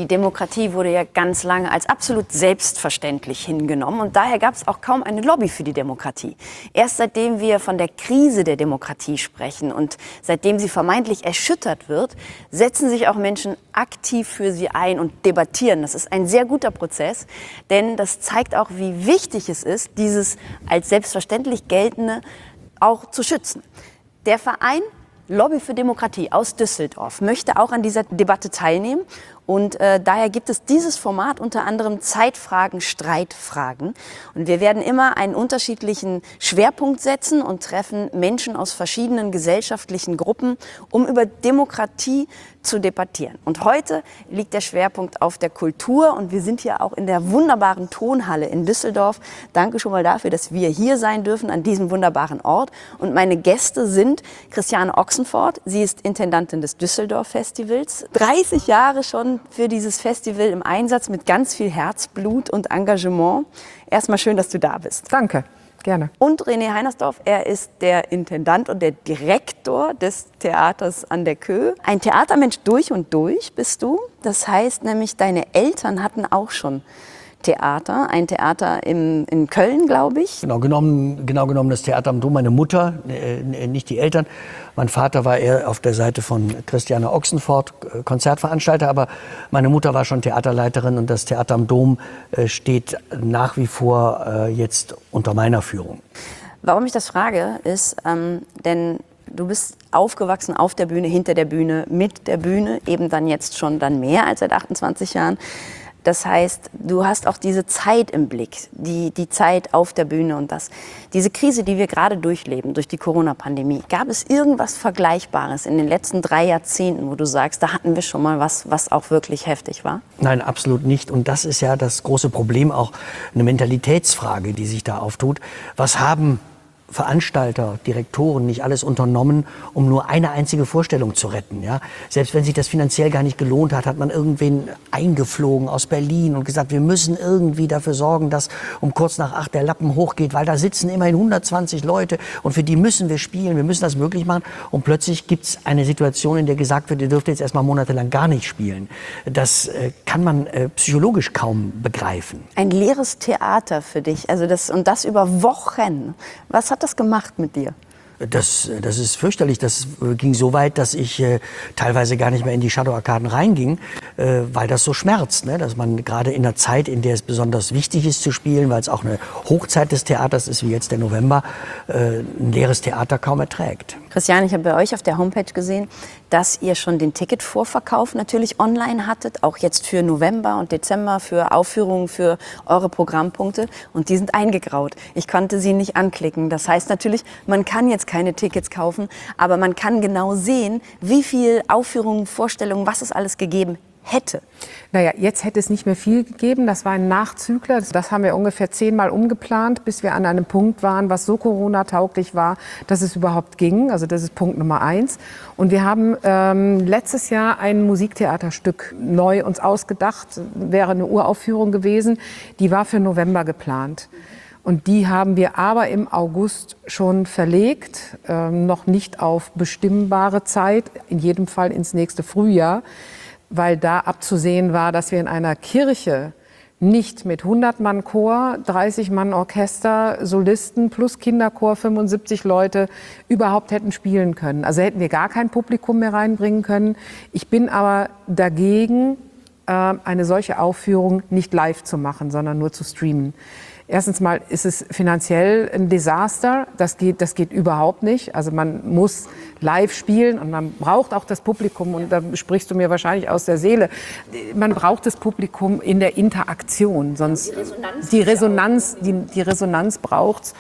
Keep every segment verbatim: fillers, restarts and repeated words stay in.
Demokratie wurde ja ganz lange als absolut selbstverständlich hingenommen und daher gab es auch kaum eine Lobby für die Demokratie. Erst seitdem wir von der Krise der Demokratie sprechen und seitdem sie vermeintlich erschüttert wird, setzen sich auch Menschen aktiv für sie ein und debattieren. Das ist ein sehr guter Prozess, denn das zeigt auch, wie wichtig es ist, dieses als selbstverständlich geltende auch zu schützen. Der Verein Lobby für Demokratie aus Düsseldorf möchte auch an dieser Debatte teilnehmen. Und äh, daher gibt es dieses Format unter anderem Zeitfragen, Streitfragen. Und wir werden immer einen unterschiedlichen Schwerpunkt setzen und treffen Menschen aus verschiedenen gesellschaftlichen Gruppen, um über Demokratie zu debattieren. Und heute liegt der Schwerpunkt auf der Kultur und wir sind hier auch in der wunderbaren Tonhalle in Düsseldorf. Danke schon mal dafür, dass wir hier sein dürfen an diesem wunderbaren Ort. Und meine Gäste sind Christiane Ochsenfort. Sie ist Intendantin des Düsseldorf Festivals. dreißig Jahre schon für dieses Festival im Einsatz mit ganz viel Herzblut und Engagement. Erstmal schön, dass du da bist. Danke. Gerne. Und René Heinersdorf, er ist der Intendant und der Direktor des Theaters an der Köh. Ein Theatermensch durch und durch bist du. Das heißt nämlich, deine Eltern hatten auch schon Theater, ein Theater im, in Köln, glaube ich. Genau genommen, genau genommen das Theater am Dom, meine Mutter, äh, nicht die Eltern. Mein Vater war eher auf der Seite von Christiane Ochsenfort, Konzertveranstalter, aber meine Mutter war schon Theaterleiterin und das Theater am Dom äh, steht nach wie vor äh, jetzt unter meiner Führung. Warum ich das frage, ist, ähm, denn du bist aufgewachsen auf der Bühne, hinter der Bühne, mit der Bühne, eben dann jetzt schon dann mehr als seit achtundzwanzig Jahren. Das heißt, du hast auch diese Zeit im Blick, die, die Zeit auf der Bühne und das. Diese Krise, die wir gerade durchleben, durch die Corona-Pandemie, gab es irgendwas Vergleichbares in den letzten drei Jahrzehnten, wo du sagst, da hatten wir schon mal was, was auch wirklich heftig war? Nein, absolut nicht. Und das ist ja das große Problem, auch eine Mentalitätsfrage, die sich da auftut. Was haben Veranstalter, Direktoren nicht alles unternommen, um nur eine einzige Vorstellung zu retten. Ja? Selbst wenn sich das finanziell gar nicht gelohnt hat, hat man irgendwen eingeflogen aus Berlin und gesagt, wir müssen irgendwie dafür sorgen, dass um kurz nach acht der Lappen hochgeht, weil da sitzen immerhin hundertzwanzig Leute und für die müssen wir spielen, wir müssen das möglich machen. Und plötzlich gibt es eine Situation, in der gesagt wird, ihr dürft jetzt erstmal monatelang gar nicht spielen. Das äh, kann man äh, psychologisch kaum begreifen. Ein leeres Theater für dich, also das, und das über Wochen. Was hat das gemacht mit dir? Das, das ist fürchterlich. Das ging so weit, dass ich äh, teilweise gar nicht mehr in die Shadow-Arkaden reinging, äh, weil das so schmerzt. Ne? Dass man gerade in einer Zeit, in der es besonders wichtig ist zu spielen, weil es auch eine Hochzeit des Theaters ist, wie jetzt der November, äh, ein leeres Theater kaum erträgt. Christiane, ich habe bei euch auf der Homepage gesehen, dass ihr schon den Ticketvorverkauf natürlich online hattet, auch jetzt für November und Dezember, für Aufführungen, für eure Programmpunkte. Und die sind eingegraut. Ich konnte sie nicht anklicken. Das heißt natürlich, man kann jetzt keine Tickets kaufen, aber man kann genau sehen, wie viel Aufführungen, Vorstellungen, was es alles gegeben hätte. Naja, jetzt hätte es nicht mehr viel gegeben. Das war ein Nachzügler. Das haben wir ungefähr zehnmal umgeplant, bis wir an einem Punkt waren, was so Corona-tauglich war, dass es überhaupt ging. Also das ist Punkt Nummer eins. Und wir haben ähm, letztes Jahr ein Musiktheaterstück neu uns ausgedacht. Wäre eine Uraufführung gewesen. Die war für November geplant. Und die haben wir aber im August schon verlegt, ähm, noch nicht auf bestimmbare Zeit, in jedem Fall ins nächste Frühjahr, weil da abzusehen war, dass wir in einer Kirche nicht mit hundert Mann Chor, dreißig Mann Orchester, Solisten plus Kinderchor, fünfundsiebzig Leute überhaupt hätten spielen können. Also hätten wir gar kein Publikum mehr reinbringen können. Ich bin aber dagegen, äh, eine solche Aufführung nicht live zu machen, sondern nur zu streamen. Erstens mal ist es finanziell ein Desaster. Das geht, das geht überhaupt nicht. Also man muss live spielen und man braucht auch das Publikum. Und da sprichst du mir wahrscheinlich aus der Seele. Man braucht das Publikum in der Interaktion. Sonst die Resonanz, die Resonanz, die, die Resonanz braucht's.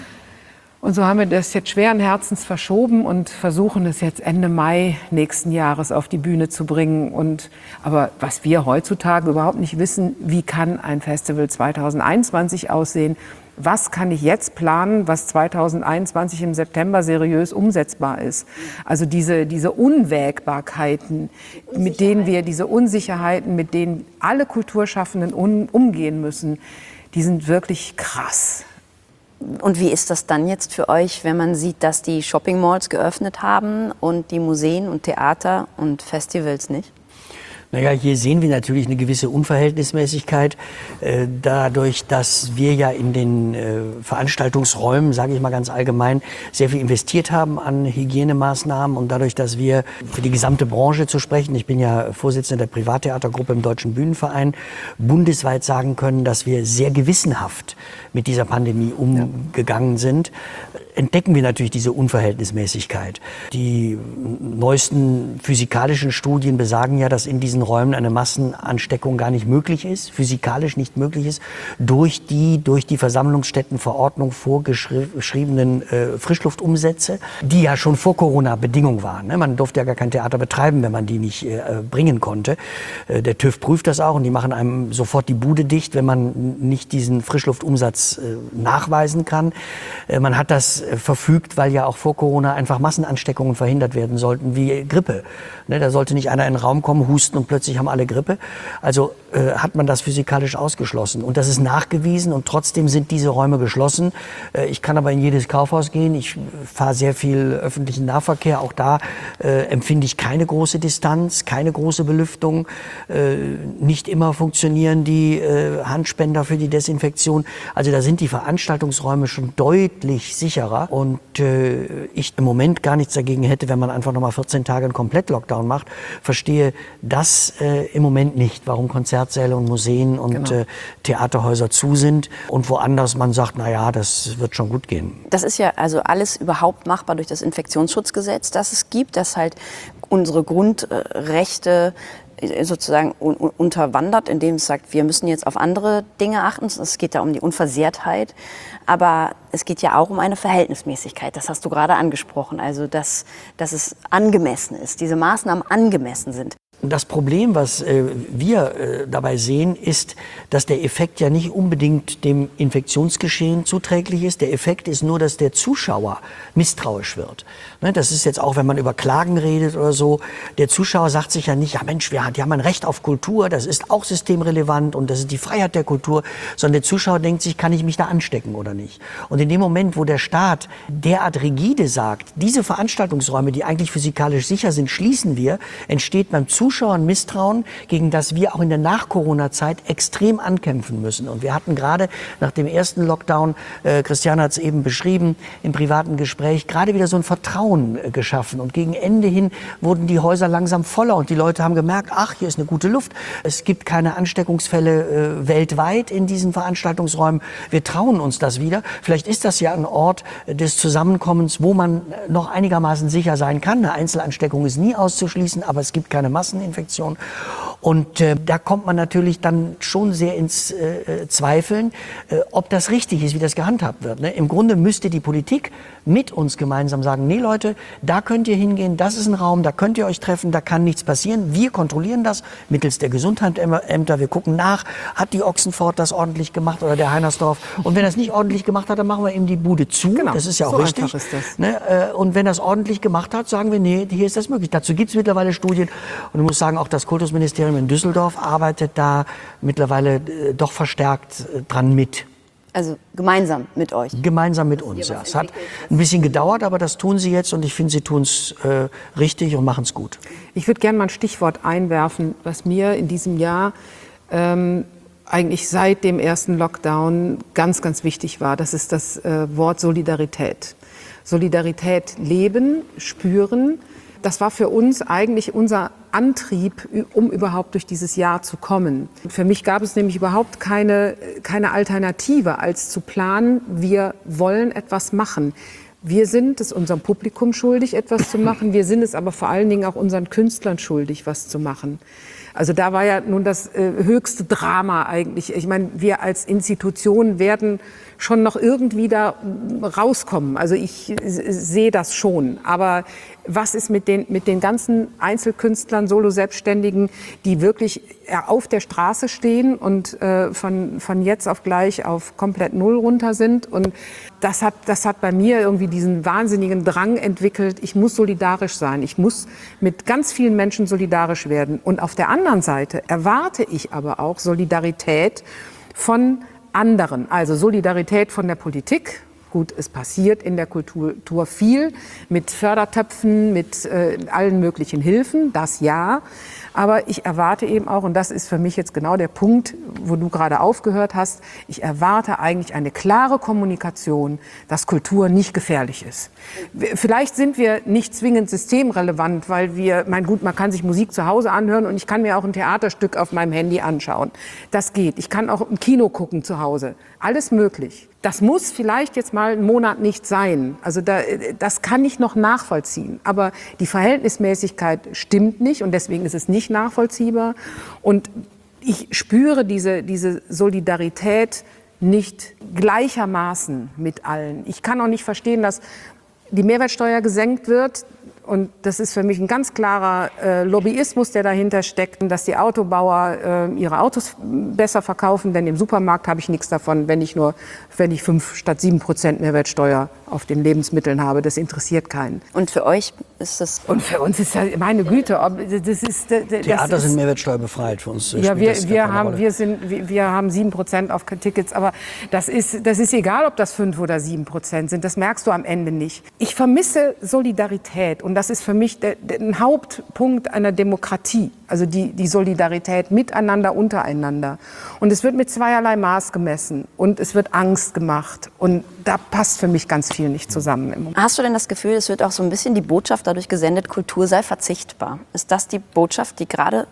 Und so haben wir das jetzt schweren Herzens verschoben und versuchen es jetzt Ende Mai nächsten Jahres auf die Bühne zu bringen. Und, aber was wir heutzutage überhaupt nicht wissen, wie kann ein Festival zweitausendeinundzwanzig aussehen? Was kann ich jetzt planen, was zweitausendeinundzwanzig im September seriös umsetzbar ist? Also diese, diese Unwägbarkeiten, mit denen wir, diese Unsicherheiten, mit denen alle Kulturschaffenden un, umgehen müssen, die sind wirklich krass. Und wie ist das dann jetzt für euch, wenn man sieht, dass die Shopping-Malls geöffnet haben und die Museen und Theater und Festivals nicht? Naja, hier sehen wir natürlich eine gewisse Unverhältnismäßigkeit, äh, dadurch, dass wir ja in den äh, Veranstaltungsräumen, sage ich mal ganz allgemein, sehr viel investiert haben an Hygienemaßnahmen und dadurch, dass wir für die gesamte Branche zu sprechen, ich bin ja Vorsitzender der Privattheatergruppe im Deutschen Bühnenverein, bundesweit sagen können, dass wir sehr gewissenhaft mit dieser Pandemie umgegangen sind, entdecken wir natürlich diese Unverhältnismäßigkeit. Die neuesten physikalischen Studien besagen ja, dass in diesen Räumen eine Massenansteckung gar nicht möglich ist, physikalisch nicht möglich ist, durch die durch die Versammlungsstättenverordnung vorgeschriebenen äh, Frischluftumsätze, die ja schon vor Corona Bedingung waren. Ne? Man durfte ja gar kein Theater betreiben, wenn man die nicht äh, bringen konnte. Äh, der TÜV prüft das auch und die machen einem sofort die Bude dicht, wenn man nicht diesen Frischluftumsatz äh, nachweisen kann. Äh, man hat das äh, verfügt, weil ja auch vor Corona einfach Massenansteckungen verhindert werden sollten, wie Grippe. Ne? Da sollte nicht einer in den Raum kommen, husten und plötzlich haben alle Grippe. Also äh, hat man das physikalisch ausgeschlossen. Und das ist nachgewiesen und trotzdem sind diese Räume geschlossen. Äh, ich kann aber in jedes Kaufhaus gehen. Ich fahre sehr viel öffentlichen Nahverkehr. Auch da äh, empfinde ich keine große Distanz, keine große Belüftung. Äh, nicht immer funktionieren die äh, Handspender für die Desinfektion. Also da sind die Veranstaltungsräume schon deutlich sicherer. Und äh, ich im Moment gar nichts dagegen hätte, wenn man einfach noch mal vierzehn Tage einen Komplett-Lockdown macht. Verstehe das äh, im Moment nicht, warum Konzertsäle und Museen und genau. äh, Theaterhäuser zu sind und woanders man sagt, na ja, das wird schon gut gehen. Das ist ja also alles überhaupt machbar durch das Infektionsschutzgesetz, das es gibt, das halt unsere Grundrechte sozusagen unterwandert, indem es sagt, wir müssen jetzt auf andere Dinge achten. Es geht da um die Unversehrtheit, aber es geht ja auch um eine Verhältnismäßigkeit. Das hast du gerade angesprochen, also dass, dass es angemessen ist, diese Maßnahmen angemessen sind. Das Problem, was äh, wir äh, dabei sehen, ist, dass der Effekt ja nicht unbedingt dem Infektionsgeschehen zuträglich ist. Der Effekt ist nur, dass der Zuschauer misstrauisch wird. Ne, das ist jetzt auch, wenn man über Klagen redet oder so. Der Zuschauer sagt sich ja nicht, ja Mensch, wir, die haben ein Recht auf Kultur, das ist auch systemrelevant und das ist die Freiheit der Kultur. Sondern der Zuschauer denkt sich, kann ich mich da anstecken oder nicht? Und in dem Moment, wo der Staat derart rigide sagt, diese Veranstaltungsräume, die eigentlich physikalisch sicher sind, schließen wir, entsteht beim Zuschauer Zuschauern Misstrauen, gegen das wir auch in der Nach-Corona-Zeit extrem ankämpfen müssen. Und wir hatten gerade nach dem ersten Lockdown, äh, Christiane hat es eben beschrieben, im privaten Gespräch, gerade wieder so ein Vertrauen äh, geschaffen. Und gegen Ende hin wurden die Häuser langsam voller und die Leute haben gemerkt, ach, hier ist eine gute Luft. Es gibt keine Ansteckungsfälle äh, weltweit in diesen Veranstaltungsräumen. Wir trauen uns das wieder. Vielleicht ist das ja ein Ort des Zusammenkommens, wo man noch einigermaßen sicher sein kann. Eine Einzelansteckung ist nie auszuschließen, aber es gibt keine Massen. Infektion. Und äh, da kommt man natürlich dann schon sehr ins äh, Zweifeln, äh, ob das richtig ist, wie das gehandhabt wird. Ne? Im Grunde müsste die Politik mit uns gemeinsam sagen, nee Leute, da könnt ihr hingehen, das ist ein Raum, da könnt ihr euch treffen, da kann nichts passieren. Wir kontrollieren das mittels der Gesundheitsämter, wir gucken nach, hat die Ochsenfurt das ordentlich gemacht oder der Heinersdorf. Und wenn er es nicht ordentlich gemacht hat, dann machen wir ihm die Bude zu. Genau. Das ist ja auch so richtig. Einfach ist das. Ne? Und wenn er es ordentlich gemacht hat, sagen wir, nee, hier ist das möglich. Dazu gibt es mittlerweile Studien. Und ich muss sagen, auch das Kultusministerium in Düsseldorf arbeitet da mittlerweile äh, doch verstärkt äh, dran mit. Also gemeinsam mit euch? Gemeinsam mit uns, ja. Es hat ein bisschen gedauert, aber das tun sie jetzt und ich finde, sie tun es äh, richtig und machen es gut. Ich würde gerne mal ein Stichwort einwerfen, was mir in diesem Jahr ähm, eigentlich seit dem ersten Lockdown ganz, ganz wichtig war. Das ist das äh, Wort Solidarität. Solidarität leben, spüren. Das war für uns eigentlich unser Antrieb, um überhaupt durch dieses Jahr zu kommen. Für mich gab es nämlich überhaupt keine, keine Alternative, als zu planen, wir wollen etwas machen. Wir sind es unserem Publikum schuldig, etwas zu machen. Wir sind es aber vor allen Dingen auch unseren Künstlern schuldig, was zu machen. Also da war ja nun das äh, höchste Drama eigentlich. Ich meine, wir als Institution werden schon noch irgendwie da rauskommen. Also ich äh, sehe das schon. Aber was ist mit den, mit den ganzen Einzelkünstlern, Solo-Selbstständigen, die wirklich auf der Straße stehen und äh, von, von jetzt auf gleich auf komplett Null runter sind? Und das hat, das hat bei mir irgendwie diesen wahnsinnigen Drang entwickelt, ich muss solidarisch sein. Ich muss mit ganz vielen Menschen solidarisch werden. Und auf der anderen Seite erwarte ich aber auch Solidarität von anderen. Also Solidarität von der Politik, Gut, es passiert in der Kultur viel mit Fördertöpfen, mit äh, allen möglichen Hilfen, das ja. Aber ich erwarte eben auch, und das ist für mich jetzt genau der Punkt, wo du gerade aufgehört hast, ich erwarte eigentlich eine klare Kommunikation, dass Kultur nicht gefährlich ist. Vielleicht sind wir nicht zwingend systemrelevant, weil wir, mein gut, man kann sich Musik zu Hause anhören und ich kann mir auch ein Theaterstück auf meinem Handy anschauen. Das geht. Ich kann auch im Kino gucken zu Hause. Alles möglich. Das muss vielleicht jetzt mal einen Monat nicht sein. Also da, das kann ich noch nachvollziehen. Aber die Verhältnismäßigkeit stimmt nicht und deswegen ist es nicht nachvollziehbar. Und ich spüre diese, diese Solidarität nicht gleichermaßen mit allen. Ich kann auch nicht verstehen, dass die Mehrwertsteuer gesenkt wird. Und das ist für mich ein ganz klarer äh, Lobbyismus, der dahinter steckt, dass die Autobauer äh, ihre Autos besser verkaufen, denn im Supermarkt habe ich nichts davon, wenn ich nur, wenn ich fünf statt sieben Prozent Mehrwertsteuer auf den Lebensmitteln habe. Das interessiert keinen. Und für euch ist das? Und für uns ist das, meine Güte, ob, das ist... Das Theater ist, sind mehrwertsteuerbefreit für uns. Ja, wir, wir, haben, wir, sind, wir, wir haben sieben Prozent auf Tickets, aber das ist, das ist egal, ob das fünf oder sieben Prozent sind. Das merkst du am Ende nicht. Ich vermisse Solidarität und das ist für mich der, der, ein Hauptpunkt einer Demokratie. Also die, die Solidarität miteinander, untereinander. Und es wird mit zweierlei Maß gemessen und es wird Angst gemacht. Und da passt für mich ganz viel nicht zusammen im Moment. Hast du denn das Gefühl, es wird auch so ein bisschen die Botschaft dadurch gesendet, Kultur sei verzichtbar? Ist das die Botschaft, die gerade...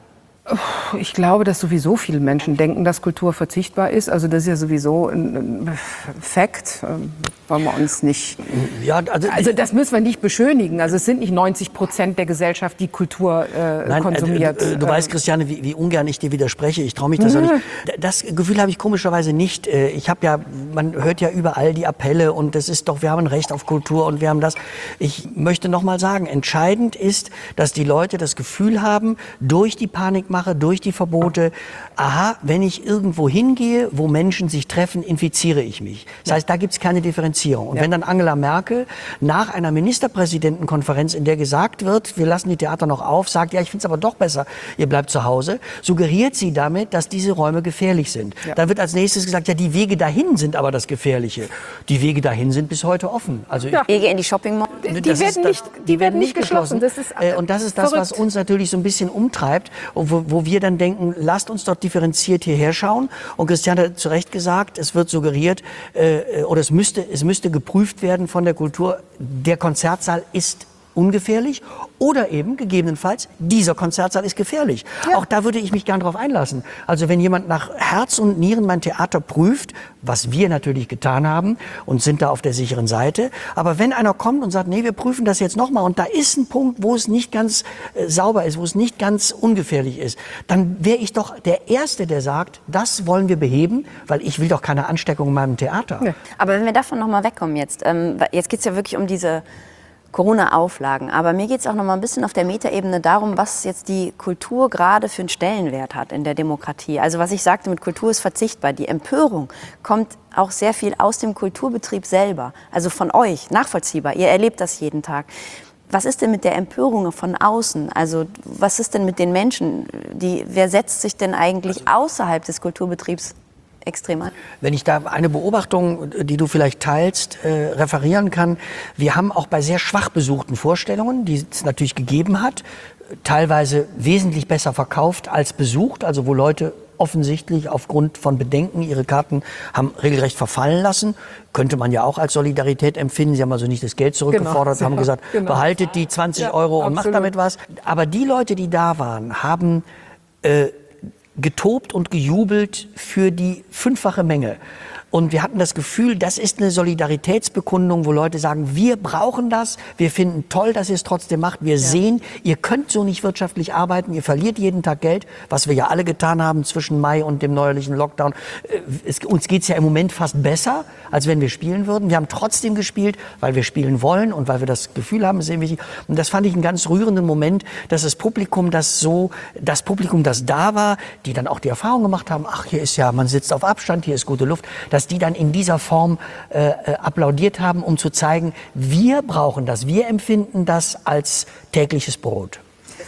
Ich glaube, dass sowieso viele Menschen denken, dass Kultur verzichtbar ist. Also das ist ja sowieso ein Fakt. Wollen wir uns nicht... Ja, also, also das müssen wir nicht beschönigen. Also es sind nicht neunzig Prozent der Gesellschaft, die Kultur äh, Nein, konsumiert. Äh, du, du weißt, Christiane, wie, wie ungern ich dir widerspreche. Ich traue mich das auch nicht. Das Gefühl habe ich komischerweise nicht. Ich habe ja, man hört ja überall die Appelle und das ist doch, wir haben ein Recht auf Kultur und wir haben das. Ich möchte noch mal sagen, entscheidend ist, dass die Leute das Gefühl haben, durch die Panikmache, durch die Verbote, aha, wenn ich irgendwo hingehe, wo Menschen sich treffen, infiziere ich mich. Das heißt, da gibt es keine Differenzierung. Und ja. wenn dann Angela Merkel nach einer Ministerpräsidentenkonferenz, in der gesagt wird, wir lassen die Theater noch auf, sagt, ja, ich finde es aber doch besser, ihr bleibt zu Hause, suggeriert sie damit, dass diese Räume gefährlich sind. Ja. Dann wird als nächstes gesagt, ja, die Wege dahin sind aber das Gefährliche. Die Wege dahin sind bis heute offen. Also ja. Wege in die Shopping Mall? Die, die, werden, nicht, die, die werden nicht geschlossen. Das ist, äh, und das ist das, verrückt. was uns natürlich so ein bisschen umtreibt, wo, wo wir dann denken, lasst uns dort differenziert hierher schauen. Und Christian hat zu Recht gesagt, es wird suggeriert, äh, oder es müsste, es müsste geprüft werden von der Kultur, der Konzertsaal ist ungefährlich oder eben gegebenenfalls, dieser Konzertsaal ist gefährlich. Ja. Auch da würde ich mich gern drauf einlassen. Also wenn jemand nach Herz und Nieren mein Theater prüft, was wir natürlich getan haben und sind da auf der sicheren Seite, aber wenn einer kommt und sagt, nee, wir prüfen das jetzt nochmal und da ist ein Punkt, wo es nicht ganz äh, sauber ist, wo es nicht ganz ungefährlich ist, dann wäre ich doch der Erste, der sagt, das wollen wir beheben, weil ich will doch keine Ansteckung in meinem Theater. Ja. Aber wenn wir davon nochmal wegkommen jetzt, ähm, jetzt geht es ja wirklich um diese Corona-Auflagen. Aber mir geht es auch noch mal ein bisschen auf der Metaebene darum, was jetzt die Kultur gerade für einen Stellenwert hat in der Demokratie. Also was ich sagte, mit Kultur ist verzichtbar. Die Empörung kommt auch sehr viel aus dem Kulturbetrieb selber, also von euch, nachvollziehbar. Ihr erlebt das jeden Tag. Was ist denn mit der Empörung von außen? Also was ist denn mit den Menschen? Die, wer setzt sich denn eigentlich außerhalb des Kulturbetriebs extrem an? Wenn ich da eine Beobachtung, die du vielleicht teilst, äh, referieren kann. Wir haben auch bei sehr schwach besuchten Vorstellungen, die es natürlich gegeben hat, teilweise wesentlich besser verkauft als besucht, also wo Leute offensichtlich aufgrund von Bedenken ihre Karten haben regelrecht verfallen lassen. Könnte man ja auch als Solidarität empfinden. Sie haben also nicht das Geld zurückgefordert, genau, haben gesagt, genau. behaltet die zwanzig ja, Euro und absolut. Macht damit was. Aber die Leute, die da waren, haben äh, getobt und gejubelt für die fünffache Menge. Und wir hatten das Gefühl, das ist eine Solidaritätsbekundung, wo Leute sagen, wir brauchen das, wir finden toll, dass ihr es trotzdem macht. Wir ja. sehen, ihr könnt so nicht wirtschaftlich arbeiten, ihr verliert jeden Tag Geld, was wir ja alle getan haben zwischen Mai und dem neuerlichen Lockdown. Es, uns geht's ja im Moment fast besser, als wenn wir spielen würden. Wir haben trotzdem gespielt, weil wir spielen wollen und weil wir das Gefühl haben, es ist sehr wichtig. Und das fand ich einen ganz rührenden Moment, dass das Publikum, das so, das Publikum, das da war, die dann auch die Erfahrung gemacht haben, ach, hier ist ja, man sitzt auf Abstand, hier ist gute Luft, dass die dann in dieser Form äh, applaudiert haben, um zu zeigen, wir brauchen das, wir empfinden das als tägliches Brot.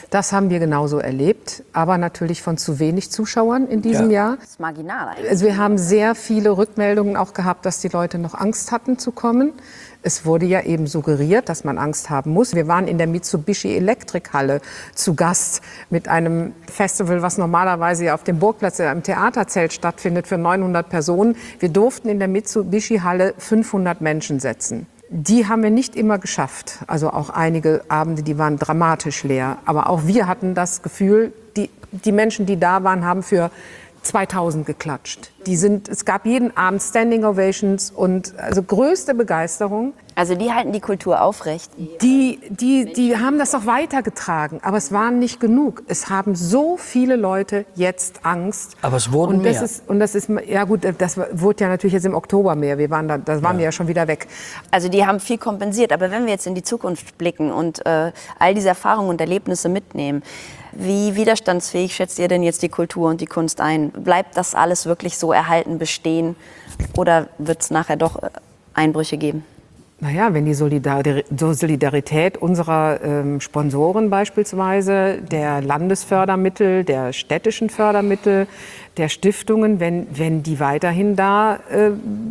Das haben wir genauso erlebt, aber natürlich von zu wenig Zuschauern in diesem Ja. Jahr. Das ist marginal eigentlich. Also wir haben sehr viele Rückmeldungen auch gehabt, dass die Leute noch Angst hatten zu kommen. Es wurde ja eben suggeriert, dass man Angst haben muss. Wir waren in der Mitsubishi Electric Halle zu Gast mit einem Festival, was normalerweise ja auf dem Burgplatz im Theaterzelt stattfindet für neunhundert Personen. Wir durften in der Mitsubishi Halle fünfhundert Menschen setzen. Die haben wir nicht immer geschafft. Also auch einige Abende, die waren dramatisch leer. Aber auch wir hatten das Gefühl, die, die Menschen, die da waren, haben für zweitausend geklatscht. Die sind, es gab jeden Abend Standing Ovations und also größte Begeisterung. Also die halten die Kultur aufrecht. Die, die, die haben das auch weitergetragen, aber es waren nicht genug. Es haben so viele Leute jetzt Angst. Aber es wurden und das mehr. Ist, und das ist, ja gut, das wurde ja natürlich jetzt im Oktober mehr. Wir waren da, da waren Ja. wir ja schon wieder weg. Also die haben viel kompensiert. Aber wenn wir jetzt in die Zukunft blicken und äh, all diese Erfahrungen und Erlebnisse mitnehmen, wie widerstandsfähig schätzt ihr denn jetzt die Kultur und die Kunst ein? Bleibt das alles wirklich so erhalten, bestehen? Oder wird es nachher doch äh, Einbrüche geben? Naja, wenn die Solidar- Solidarität unserer ähm, Sponsoren beispielsweise, der Landesfördermittel, der städtischen Fördermittel, der Stiftungen, wenn, wenn die weiterhin da äh,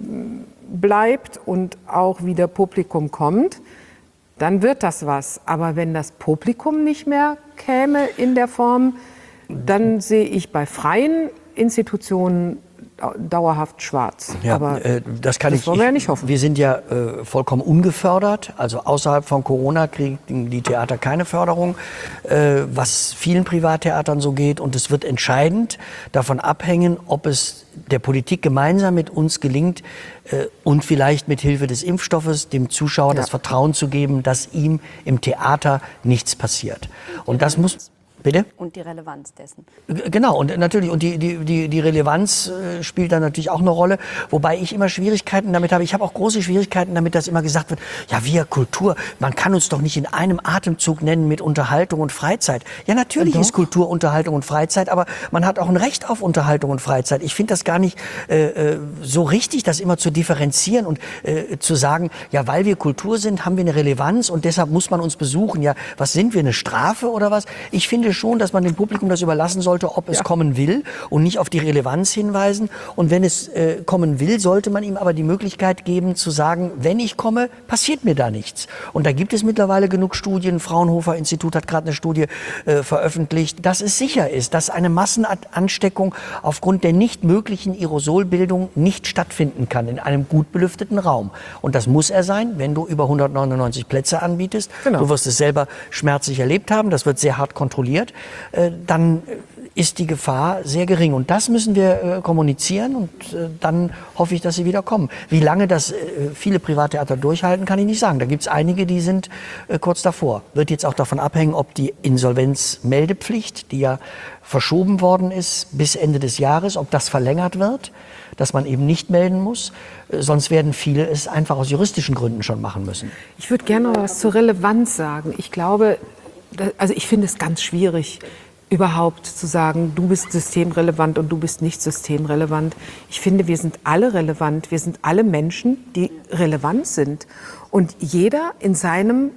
bleibt und auch wieder Publikum kommt, dann wird das was. Aber wenn das Publikum nicht mehr käme in der Form, dann sehe ich bei freien Institutionen dauerhaft schwarz. Ja, Aber äh, das kann das ich. wollen wir ich, ja nicht hoffen. Wir sind ja äh, vollkommen ungefördert. Also außerhalb von Corona kriegen die Theater keine Förderung, äh, was vielen Privattheatern so geht. Und es wird entscheidend davon abhängen, ob es der Politik gemeinsam mit uns gelingt äh, und vielleicht mit Hilfe des Impfstoffes dem Zuschauer Ja. das Vertrauen zu geben, dass ihm im Theater nichts passiert. Und das muss. Bitte? Und die Relevanz dessen. G- Genau, und natürlich, und die, die, die, die Relevanz äh, spielt da natürlich auch eine Rolle, wobei ich immer Schwierigkeiten damit habe. Ich habe auch große Schwierigkeiten damit, dass immer gesagt wird, ja, wir Kultur, man kann uns doch nicht in einem Atemzug nennen mit Unterhaltung und Freizeit. Ja, natürlich Doch. ist Kultur Unterhaltung und Freizeit, aber man hat auch ein Recht auf Unterhaltung und Freizeit. Ich finde das gar nicht äh, äh, so richtig, das immer zu differenzieren und äh, zu sagen, ja, weil wir Kultur sind, haben wir eine Relevanz und deshalb muss man uns besuchen. Ja, was sind wir, eine Strafe oder was? Ich finde schon, dass man dem Publikum das überlassen sollte, ob es Ja. kommen will und nicht auf die Relevanz hinweisen. Und wenn es äh, kommen will, sollte man ihm aber die Möglichkeit geben zu sagen, wenn ich komme, passiert mir da nichts. Und da gibt es mittlerweile genug Studien. Fraunhofer Institut hat gerade eine Studie äh, veröffentlicht, dass es sicher ist, dass eine Massenansteckung aufgrund der nicht möglichen Aerosolbildung nicht stattfinden kann in einem gut belüfteten Raum. Und das muss er sein, wenn du über hundertneunundneunzig Plätze anbietest. Genau. Du wirst es selber schmerzlich erlebt haben. Das wird sehr hart kontrolliert. Äh, dann ist die Gefahr sehr gering. Und das müssen wir äh, kommunizieren und äh, dann hoffe ich, dass sie wieder kommen. Wie lange das äh, viele Privattheater durchhalten, kann ich nicht sagen. Da gibt es einige, die sind äh, kurz davor. Wird jetzt auch davon abhängen, ob die Insolvenzmeldepflicht, die ja verschoben worden ist bis Ende des Jahres, ob das verlängert wird, dass man eben nicht melden muss. Äh, sonst werden viele es einfach aus juristischen Gründen schon machen müssen. Ich würde gerne noch was zur Relevanz sagen. Ich glaube, da- also ich finde es ganz schwierig, überhaupt zu sagen, du bist systemrelevant und du bist nicht systemrelevant. Ich finde, wir sind alle relevant. Wir sind alle Menschen, die relevant sind. Und jeder in seinem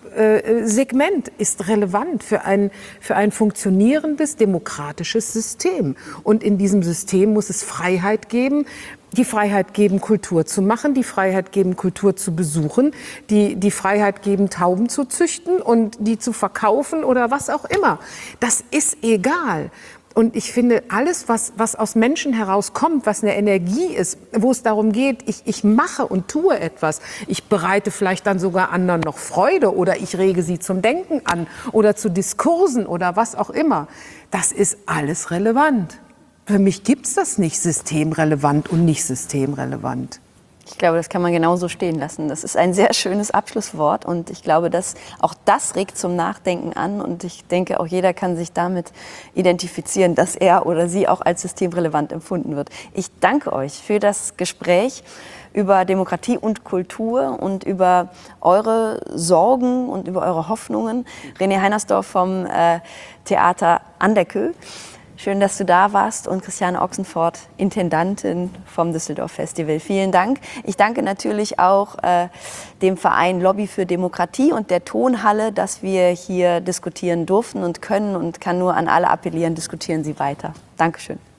äh, Segment ist relevant für ein, für ein funktionierendes demokratisches System. Und in diesem System muss es Freiheit geben, die Freiheit geben, Kultur zu machen, die Freiheit geben, Kultur zu besuchen, die, die Freiheit geben, Tauben zu züchten und die zu verkaufen oder was auch immer. Das ist egal. Und ich finde, alles, was, was aus Menschen herauskommt, was eine Energie ist, wo es darum geht, ich, ich mache und tue etwas, ich bereite vielleicht dann sogar anderen noch Freude oder ich rege sie zum Denken an oder zu Diskursen oder was auch immer, das ist alles relevant. Für mich gibt es das nicht, systemrelevant und nicht systemrelevant. Ich glaube, das kann man genauso stehen lassen. Das ist ein sehr schönes Abschlusswort und ich glaube, dass auch das regt zum Nachdenken an und ich denke, auch jeder kann sich damit identifizieren, dass er oder sie auch als systemrelevant empfunden wird. Ich danke euch für das Gespräch über Demokratie und Kultur und über eure Sorgen und über eure Hoffnungen. René Heinersdorf vom äh, Theater an der Kö. Schön, dass du da warst und Christiane Ochsenfort, Intendantin vom Düsseldorf Festival. Vielen Dank. Ich danke natürlich auch äh, dem Verein Lobby für Demokratie und der Tonhalle, dass wir hier diskutieren durften und können und kann nur an alle appellieren, diskutieren Sie weiter. Dankeschön.